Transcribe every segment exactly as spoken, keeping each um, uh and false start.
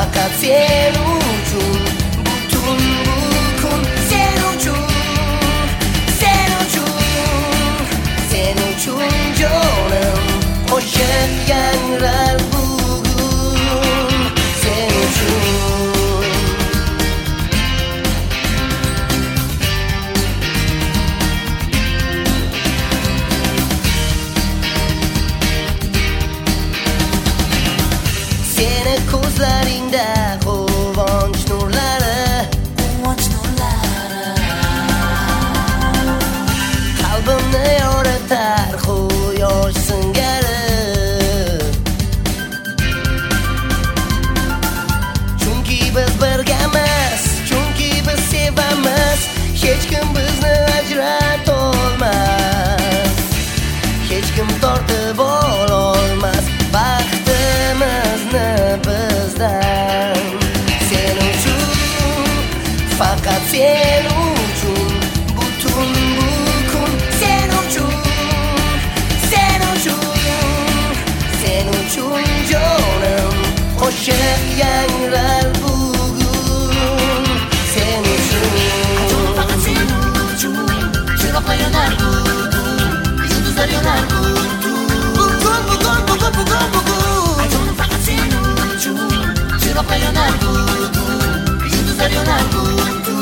faqat sen uchun butun bu kun sen uchun sen uchun sen uchun jonim qo'shiq yangrar bugun sen uchun. Seni ko'zlaringda quvonch nurlari quvonch nurlari qalbimni yoritar quyosh singari. Chunki biz birgamiz, chunki biz sevamiz, hech kim bizni ajratolmas, hech kim tortib ololmas baxtimizni bizdan. Sen uchun, faqat sen uchun butun bu kun sen uchun sen uchun sen uchun jonim qo'shiq yangrar bugun sen uchun. Faqat sen uchun chiroqlar yonar bugun, yulduzlar yonar bugun bugun bugun bugun bugun bugun. Faqat sen uchun chiroqlar yonar bugun, yulduzlar yonar bugun.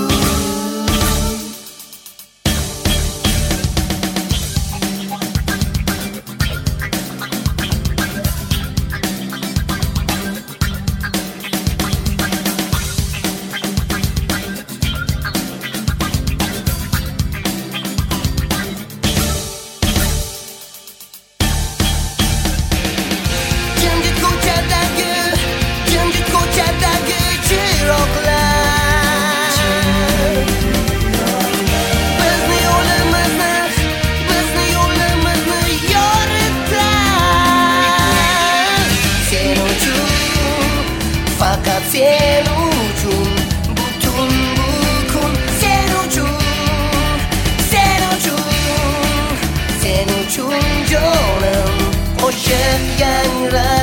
Jimjit ko'chadagi, jimjit ko'chadagi chiroqlar bizni yo'limizni, bizni yo'limizni yoritar. Sen uchun, faqat sen uchun butun bu kun sen uchun sen uchun sen uchun jonim qo'shiq yangrar